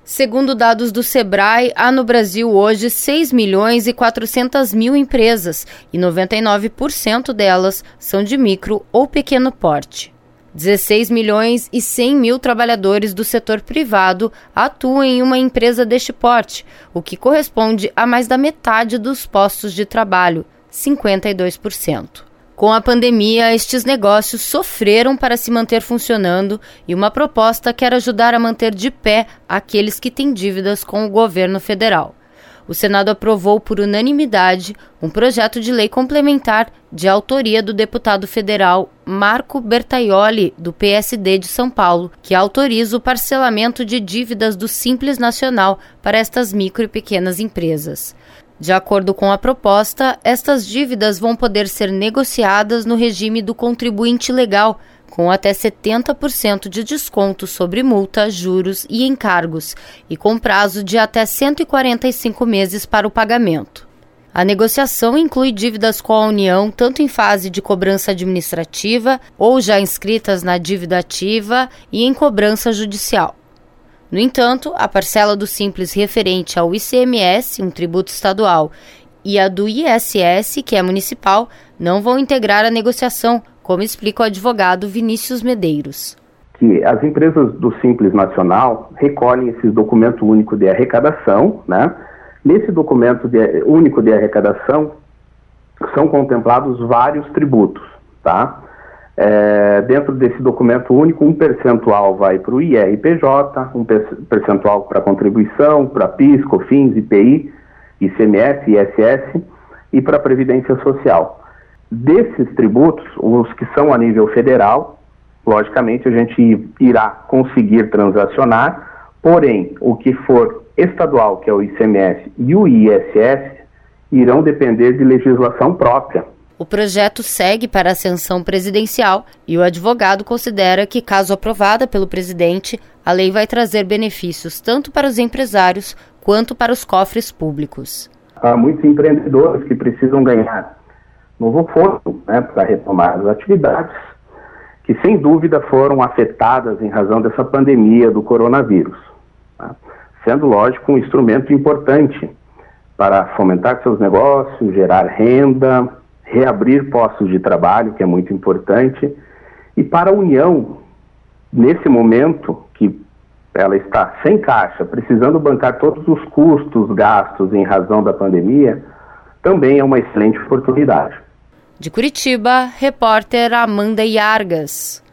Segundo dados do Sebrae, há no Brasil hoje 6.400.000 empresas e 99% delas são de micro ou pequeno porte. 16.100.000 trabalhadores do setor privado atuam em uma empresa deste porte, o que corresponde a mais da metade dos postos de trabalho, 52%. Com a pandemia, estes negócios sofreram para se manter funcionando e uma proposta quer ajudar a manter de pé aqueles que têm dívidas com o governo federal. O Senado aprovou por unanimidade um projeto de lei complementar de autoria do deputado federal Marco Bertaioli, do PSD de São Paulo, que autoriza o parcelamento de dívidas do Simples Nacional para estas micro e pequenas empresas. De acordo com a proposta, estas dívidas vão poder ser negociadas no regime do contribuinte legal, com até 70% de desconto sobre multa, juros e encargos, e com prazo de até 145 meses para o pagamento. A negociação inclui dívidas com a União, tanto em fase de cobrança administrativa ou já inscritas na dívida ativa e em cobrança judicial. No entanto, a parcela do Simples referente ao ICMS, um tributo estadual, e a do ISS, que é municipal, não vão integrar a negociação, como explica o advogado Vinícius Medeiros. Que as empresas do Simples Nacional recolhem esse documento único de arrecadação, né? Nesse documento único de arrecadação são contemplados vários tributos, tá? Dentro desse documento único, um percentual vai para o IRPJ, um percentual para contribuição, para PIS, COFINS, IPI, ICMS, ISS e para a Previdência Social. Desses tributos, os que são a nível federal, logicamente a gente irá conseguir transacionar, porém, o que for estadual, que é o ICMS, e o ISS, irão depender de legislação própria. O projeto segue para a ascensão presidencial e o advogado considera que, caso aprovada pelo presidente, a lei vai trazer benefícios tanto para os empresários quanto para os cofres públicos. Há muitos empreendedores que precisam ganhar novo fôlego, para retomar as atividades, que sem dúvida foram afetadas em razão dessa pandemia do coronavírus, sendo, lógico, um instrumento importante para fomentar seus negócios, gerar renda, reabrir postos de trabalho, que é muito importante, e para a União, nesse momento que ela está sem caixa, precisando bancar todos os custos, gastos em razão da pandemia, também é uma excelente oportunidade. De Curitiba, repórter Amanda Iargas.